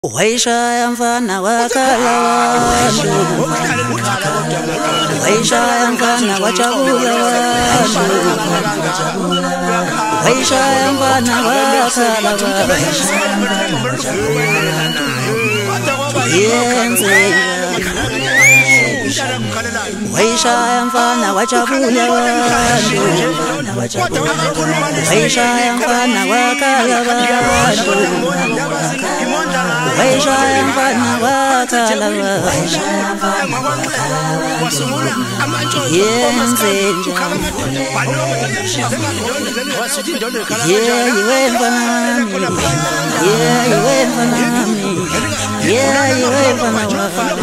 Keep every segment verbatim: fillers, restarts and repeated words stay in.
Waishaya mfana wakalawandu, waishaya mfana wachakula wandu, waishaya mfana wakalawandu, waishaya mfana wachakula wandu, waishaya mfana wakalawandu, waishaya mfana wakalawandu, yenzenja yeah iwe mfanami, yeah iwe mfanami, yeah iwe mfanami,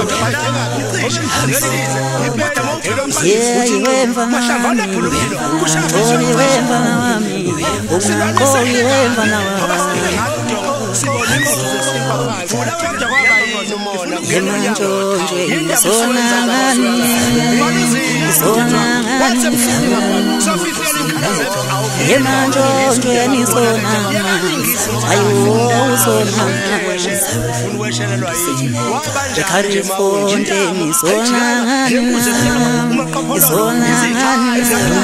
yeah iwe mfanami, oh iwe mfanami, oh iwe mfanami. Yemanjonjwe sonangani, sonangani, yemanjonjwe ni sonangani, ayo sonangani, ekarifonte ni sonangani, sonangani,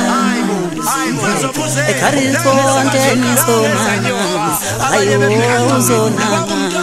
ekarifonte ni sonangani, ayo sonangani.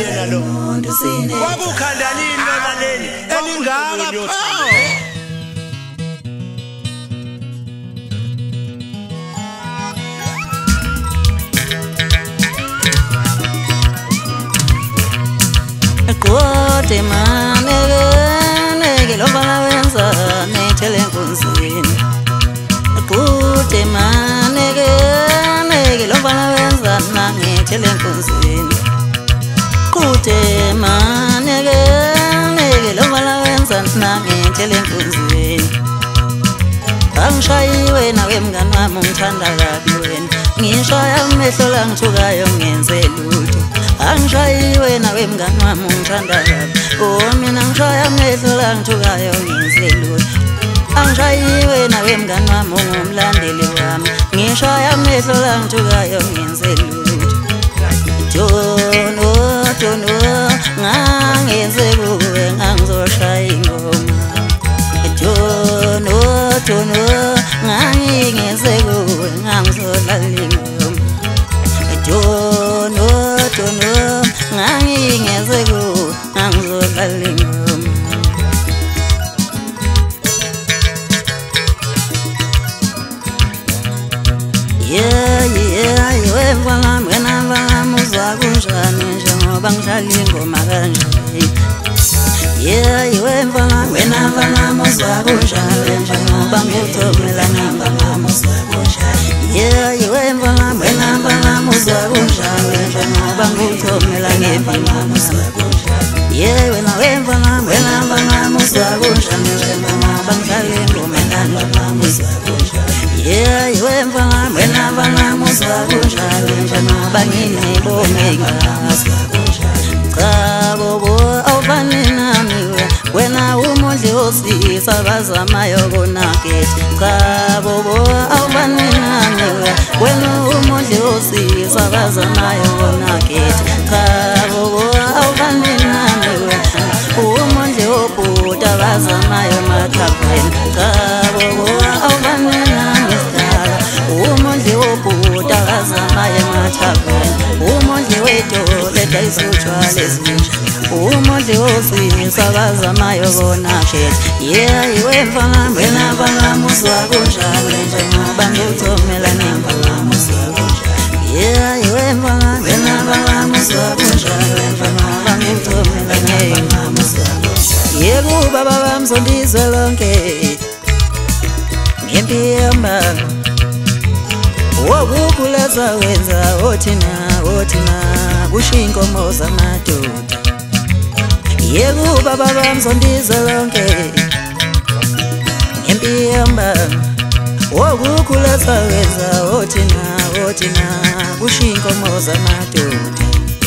Kote manege nege lobala wenza netele kunzini. Kote manege nege lobala wenza netele kunzini. Kote manege nege lobala wenza netele kunzini. Angishayiwe nawe mngani wami ungithanda kabi wena, ngishaya amehlo la ngithukayo ngenze lutho. Angishayiwe nawe mngani wami ungithanda kabi, oh mina ngishaya amehlo la ngithukayo ngenze lutho. Angishayiwe nawe mngani wami ungumlandeli wami, ngishaya amehlo la ngithukayo ngenze lutho. Jono jono ngangenze kuwe ngangizoshaya ingoma. Jono jono ngangingenze kuwe ngangizolala ingoma. Jono jono ngangingenze kuwe ngangizolala ingoma. Yeah yeah iwe mfana wena mfana muzwa kunjani njengoba ngidlala ingoma kanje. Yeah iwe mfana wena mfana muzwa kunjani njengoba ngikuthomela ngempama muzwa kunjani. Yeah iwe mfana wena mfana muzwa kunjani njengoba ngikuthomela ngempama muzwa kunjani. Yeah wena wemfana wena mfana muzwa kunjani njengoba ngidlala ingoma ngempama muzwa kunjani. Yeah iwe mfana wena mfana muzwa kunjani njengoba nginebonge ngazo. Cha bobo awufani nami wena umondli osisa bazamayo konakethi. Cha bobo awufani nami wena umondli osisa bazamayo konakethi. Cha bobo awufani nami umondli obhuda bazamayo mathapeni. Cha bobo awufani nami umondli obhuda bazamayo mathapeni. Umondli wetole dayisutshwala ezintsha, umondli osisa bazamayo konakethi. Yeah iwe mfana wena mfana muzwa kunjani njengoba ngikuthomela ngempama muzwa kunjani. Yeah iwe mfana wena mfana muzwa kunjani njengoba ngikuthomela ngempama muzwa kunjani. Yebo baba bami sondizwe lonke ngempiyamba, wokukhuleza wenza othina othina kushiya inkomo zamadoda. Yebo baba bami sondizwe lonke ngempiyamba, wokukhuleza wenza othina othina kushiya inkomo zamadoda.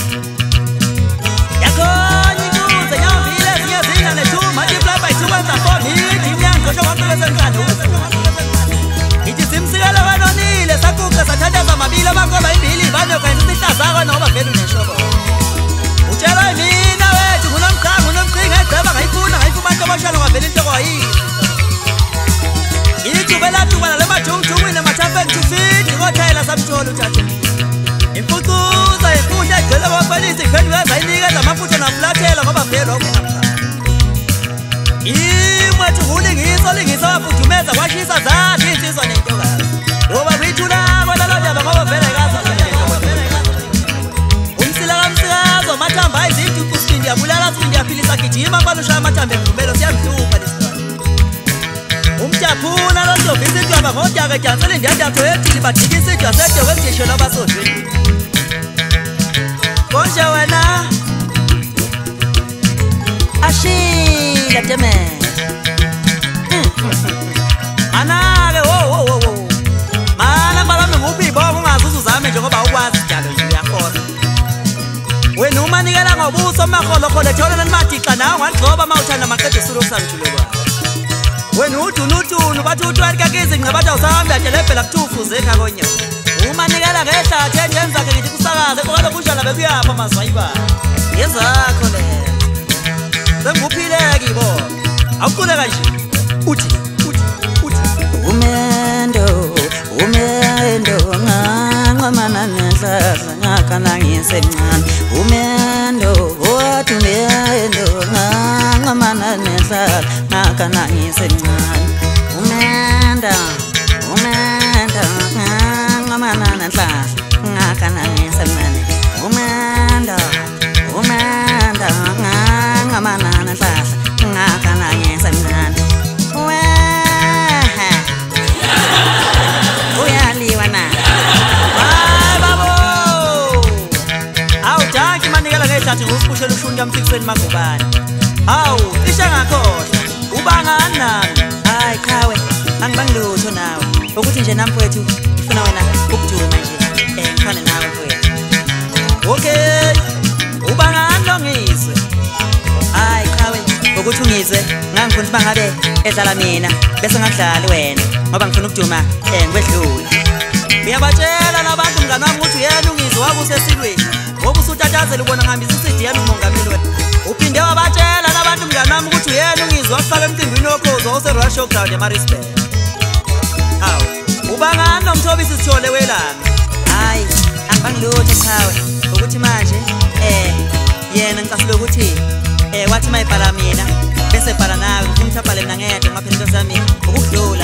Yakhona ikuze nyambile siyazinda ne-two multiply by two wenza four ngithi imnyango sho wakhuleza njani. Ithi simsikela kanonile sakuqa sathatha amabili amankoba imbili bane kwenza isihlazako noma vele uneshobo. Utshela uyaphilisa zathi insizwa nentokazi ngoba kuyithula kona lo ndaba ngoba vele kazi umsila kamsikazo mathamba izinto kusindi yabulala sindi yaphilisa gijima balusha amathamba emvumelo siyamhlupa lesizwana umjaphuna lo ntombi isitwaba ngodaka ejansele ndiyadatho ethili badikisa idwa sede wesisho labasodweni konje wena ashila teme anake wo wo wo wo mana balami nguphi ibongo ungazuzu zame njengoba ukwazi njalo nje uyakhoza wena umanikela ngobuso maholo khole thona nimadixa nawe ngagcoba mawuthanda maqedwe sulo samthulekwa wena udunutunu bathi utwelika kizi ngcabatha usahambe adelebhela kuthufu zekha konyo umanikela ngehlathi enjenza ke ngithi kusakaze kokalo kunjalo bekuyapha mazwayiba ngezakho le senguphileke ibo awuquleka nje uthi uthi uthi umendo umendo nganqamana nehlahla ngakana ngisemncane umendo wathi umendo nganqamana nehlahla ngakana ngisemncane umenda umenda nganqamana nehlahla ngakana ngisemncane umenda umenda nganqamana nehlahla ngakana ngisemncane hlathi ngusiphushela ushuni kamfikiseni magubane hawu isha ngakhohlwa ubangani nami hayi khawe angibangilutho nawe ukuthi nje namfowethu ngifuna wena ukujuma nje eh ngifane nawe mfowethu okay ubangani lo ngizwe hayi khawe ukuthi ungizwe ngangifuna ukuthi bangabe edlala mina bese ngadlali wena ngoba ngifuna ukujuma eh ngikwedlula uyabatshela labantu mngani wami ukuthi uyena ungizwe wakusesilweni ngoba usutatazela ubona ngihambisa isidi yami umongameli wena uphinde wabatshela labantu mngani wami ukuthi uyena ungizwe wakufaka emcimbini wokhozo ose-Royal Showground eMaritzburg hawu ubangani nomthobisi sithole welanga hayi angibangilutho khawe ukuthi manje eh yena ngicasile ukuthi eh wathi mayibhala mina bese bhala nawe ngifuna uthabhale mina ngedwa ngaphela into sami ukudlula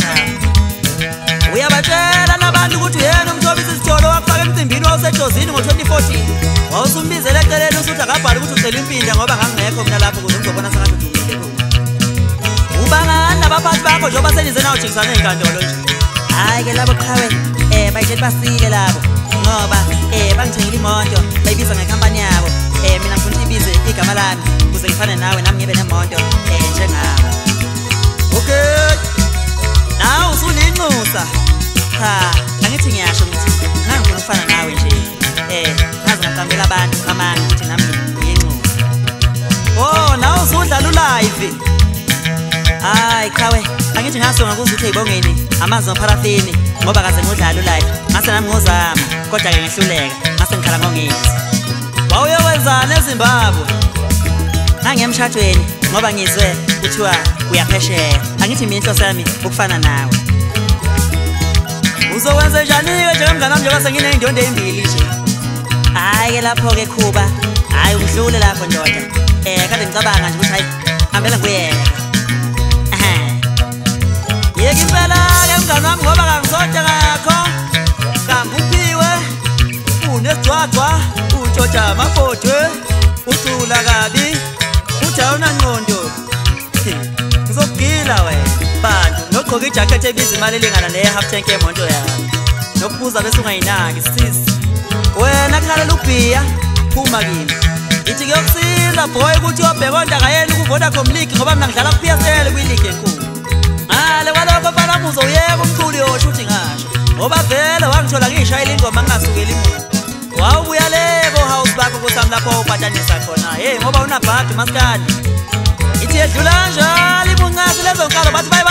uyabatshela nabantu ukuthi uyena umthobisi sithole wakufaka emcimbini wawusedozini ngo-twenty fourteen wawusumbizele eceleni usuthi akabhali ukuthi ucela impinda ngoba ngangingekho mina lapho ukuze ngizobona sengathi udumile ubangani nabaphathi bakho njengoba senize nawo jikisana ey'nkantolo nje hayi-ke labo qhawe um bayitshela basile labo ngoba um bangithengile imoto bayibiza ngekhampani yabo um mina ngifuna ukuthi ibize igama lami ukuze ngifane nawe nami ngibe nemoto um njengabo okay nawe usuninxusa cha angithi ngiyasho ngithi nangifuna ukufana nawe nje um ngaze ngaqambela abantu amanga ukuthi nami ngiyinxusa oh nawe usudlala ulive hayi qhawe angithi ngasonga kuze ukuthi ey'bongeni amanzi nopharafini ngoba kaze ngodlala ulive ngase nami ngozama kodwa-ke ngehluleka ngase ngikhala ngongezi wawuyokwenzani eZimbabwe ngangiyemshadweni ngoba ngizwe kuthiwa uyaphesheya angithi mina inhloso yami ukufana nawe uzokwenze njani-ke njengemngani wami njengoba senginey'ndondo ey'mbili nje hayi-ke lapho-ke khuba hhayi ungidlule lapho ndoda um kade ngicabanga nje ukuthi hayi hambela ngikuyeka yeka impela-ke mngani wami ngoba kangisonte ngakho kanguphiwe unesigcwagcwa utshotsha amabhodwe ucula kabi ujawuna ngqondo ngizokugila wena bantu nogqoka ijakhethi ebiza imali elingana neye-half tank yemonto yami nokubuza bese ungayinaki sisi wena kulalela ubhiya phuma kimi ithi kuyokusiza boy ukuthi uyobheka ontanga yeni ku-Vodacom League ngoba mina ngidlala ku-P S L kwi-league enkulu ngale kwalokho mfana muzo uyeka umculi yosho uthi ngasho ngoba vele wangithola ngiyishayela ingoma ngingasukeli muntu wawubuya le ko-house bakho kusami lapho upatanisa khona hey ngoba unabhadi maskadi ithi yedlula njalo ibuncasi lezo nkalo bathi